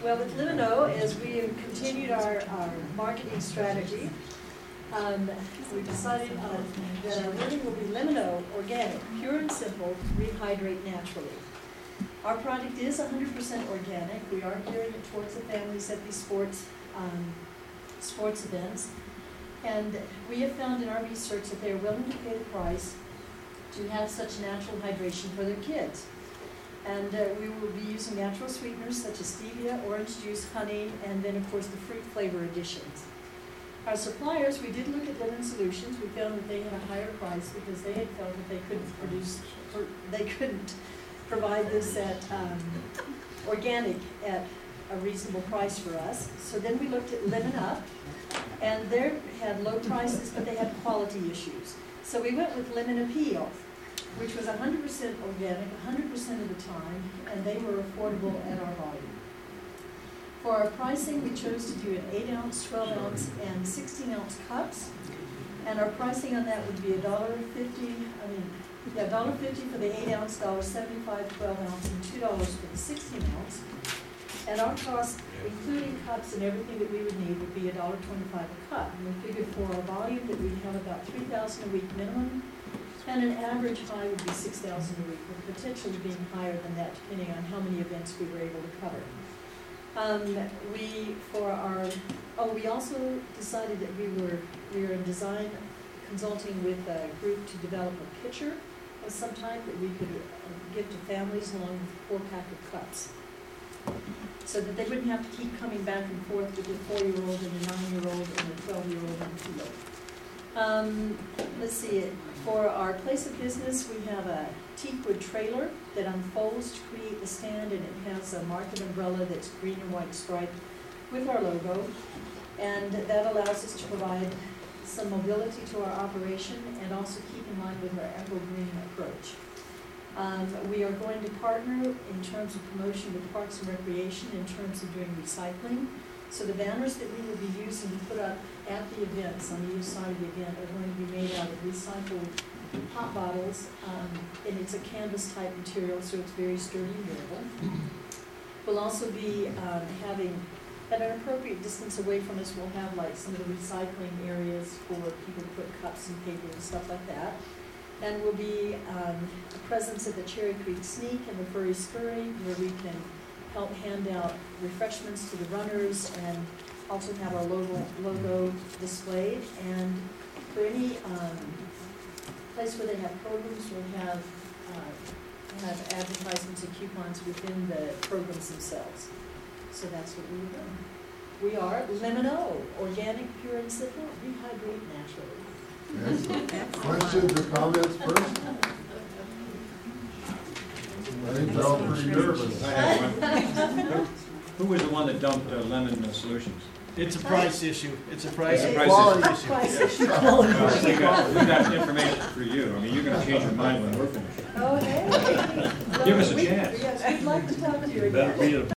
Well, with Limino, as we have continued our marketing strategy, we decided that our wording will be Limino Organic, pure and simple, rehydrate naturally. Our product is 100% organic. We are gearing it towards the families at these sports events. And we have found in our research that they are willing to pay the price to have such natural hydration for their kids. And we will be using natural sweeteners such as stevia, orange juice, honey, and then of course the fruit flavor additions. Our suppliers, we did look at Lemon Solutions. We found that they had a higher price because they had felt that they couldn't provide this at organic at a reasonable price for us. So then we looked at Lemon Up, and they had low prices, but they had quality issues. So we went with Lemon Appeal, which was 100% organic, 100% of the time, and they were affordable at our volume. For our pricing, we chose to do an 8-ounce, 12-ounce, and 16-ounce cups, and our pricing on that would be $1.50 for the 8-ounce, $1.75, 12-ounce, and $2 for the 16-ounce. And our cost, including cups and everything that we would need, would be $1.25 a cup. And we figured for our volume that we'd have about 3,000 a week minimum, and an average high would be 6,000 a week, with potentially being higher than that depending on how many events we were able to cover. We also decided that we were in design consulting with a group to develop a pitcher of some type that we could give to families along with a 4-pack of cups, so that they wouldn't have to keep coming back and forth with a 4-year-old and a 9-year-old and a 12-year-old and a 2-year-old. Let's see, for our place of business, we have a teakwood trailer that unfolds to create the stand, and it has a market umbrella that's green and white striped with our logo, and that allows us to provide some mobility to our operation and also keep in line with our eco-green approach. We are going to partner in terms of promotion with Parks and Recreation in terms of doing recycling. So the banners that we will be using to put up at the events on either side of the event are going to be made out of recycled pop bottles, and it's a canvas type material, so it's very sturdy and durable. We'll also be having, at an appropriate distance away from us, we'll have like some of the recycling areas for people to put cups and paper and stuff like that. And we'll be a presence at the Cherry Creek Sneak and the Furry Scurry, where we can help hand out refreshments to the runners and also have our logo displayed. And for any place where they have programs, we'll have advertisements and coupons within the programs themselves. So that's what we were doing. We are Limino, organic, pure and simple, rehydrate naturally. Questions or comments first? I think they're all pretty nervous. I have one. Who was the one that dumped Lemon Solutions? It's a price issue. It's a price It's a and price quality issue. Price issue. issue. Well, we got information for you. I mean, you're going to change your mind when we're finished. Oh, hey. Give us a Well, chance. Yes, we'd like to talk to you Better again. be a